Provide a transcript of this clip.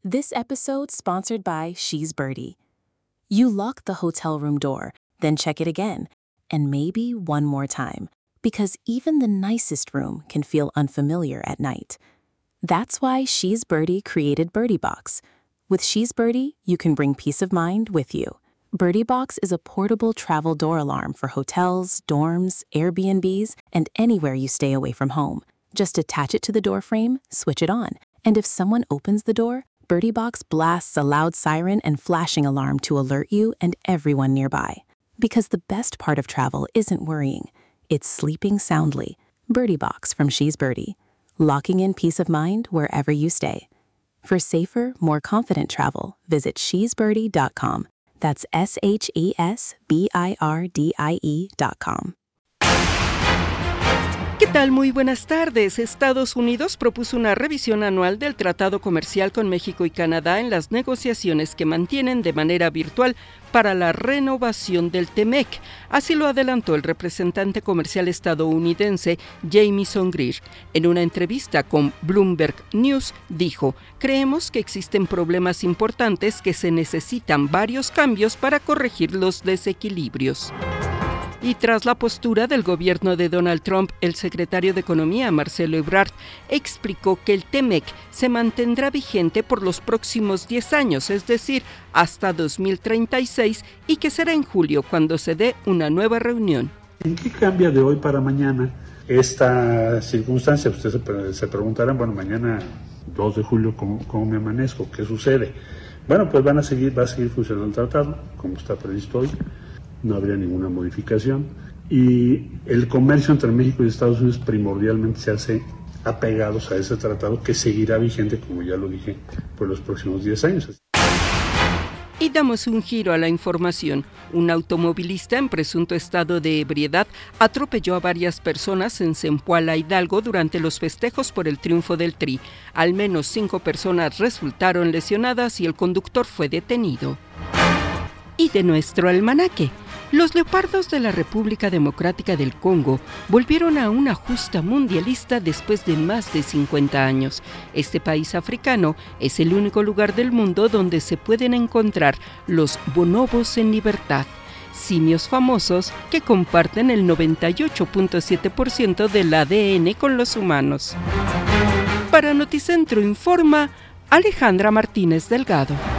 This episode sponsored by She's Birdie. You lock the hotel room door, then check it again, and maybe one more time, because even the nicest room can feel unfamiliar at night. That's why She's Birdie created Birdie Box. With She's Birdie, you can bring peace of mind with you. Birdie Box is a portable travel door alarm for hotels, dorms, Airbnbs, and anywhere you stay away from home. Just attach it to the door frame, switch it on, and if someone opens the door, Birdie Box blasts a loud siren and flashing alarm to alert you and everyone nearby. Because the best part of travel isn't worrying, it's sleeping soundly. Birdie Box from She's Birdie, locking in peace of mind wherever you stay. For safer, more confident travel, visit shesbirdie.com. That's SHESBIRDIE.com. ¿Qué tal? Muy buenas tardes. Estados Unidos propuso una revisión anual del Tratado Comercial con México y Canadá en las negociaciones que mantienen de manera virtual para la renovación del TEMEC. Así lo adelantó el representante comercial estadounidense Jamieson Greer. En una entrevista con Bloomberg News dijo: "Creemos que existen problemas importantes que se necesitan varios cambios para corregir los desequilibrios". Y tras la postura del gobierno de Donald Trump, el secretario de Economía, Marcelo Ebrard, explicó que el TEMEC se mantendrá vigente por los próximos 10 años, es decir, hasta 2036, y que será en julio cuando se dé una nueva reunión. ¿En qué cambia de hoy para mañana esta circunstancia? Ustedes se preguntarán, bueno, mañana 2 de julio, ¿cómo me amanezco? ¿Qué sucede? Bueno, pues va a seguir funcionando el tratado, como está previsto hoy. No habría ninguna modificación, y el comercio entre México y Estados Unidos primordialmente se hace apegados a ese tratado, que seguirá vigente, como ya lo dije, por los próximos 10 años. Y damos un giro a la información. Un automovilista en presunto estado de ebriedad atropelló a varias personas en Zempoala, Hidalgo, durante los festejos por el triunfo del Tri. Al menos 5 personas resultaron lesionadas y el conductor fue detenido. Y de nuestro almanaque. Los leopardos de la República Democrática del Congo volvieron a una justa mundialista después de más de 50 años. Este país africano es el único lugar del mundo donde se pueden encontrar los bonobos en libertad, simios famosos que comparten el 98.7% del ADN con los humanos. Para Noticentro Informa, Alejandra Martínez Delgado.